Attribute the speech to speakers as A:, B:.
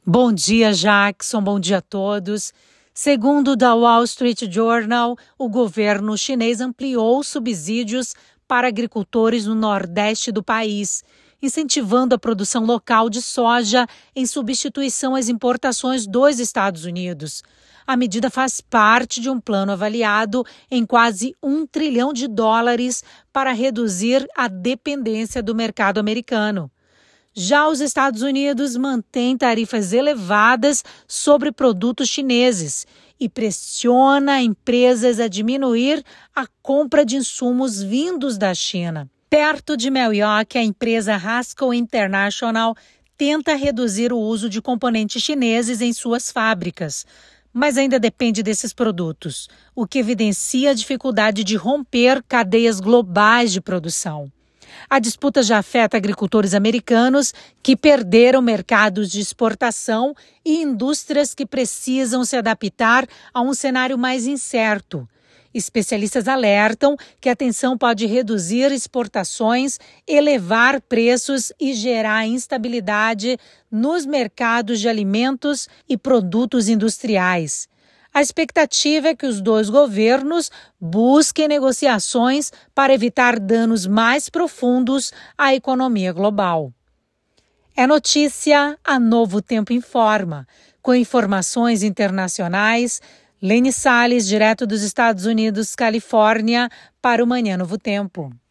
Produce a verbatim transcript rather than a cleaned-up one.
A: Bom dia, Jackson. Bom dia a todos. Segundo o Wall Street Journal, o governo chinês ampliou subsídios para agricultores no nordeste do país, incentivando a produção local de soja em substituição às importações dos Estados Unidos. A medida faz parte de um plano avaliado em quase um trilhão de dólares para reduzir a dependência do mercado americano. Já os Estados Unidos mantêm tarifas elevadas sobre produtos chineses e pressiona empresas a diminuir a compra de insumos vindos da China. Perto de Milwaukee, a empresa Haskell International tenta reduzir o uso de componentes chineses em suas fábricas, mas ainda depende desses produtos, o que evidencia a dificuldade de romper cadeias globais de produção. A disputa já afeta agricultores americanos que perderam mercados de exportação e indústrias que precisam se adaptar a um cenário mais incerto. Especialistas alertam que a tensão pode reduzir exportações, elevar preços e gerar instabilidade nos mercados de alimentos e produtos industriais. A expectativa é que os dois governos busquem negociações para evitar danos mais profundos à economia global. É notícia, a Novo Tempo informa. Com informações internacionais, Lene Salles, direto dos Estados Unidos, Califórnia, para o Manhã Novo Tempo.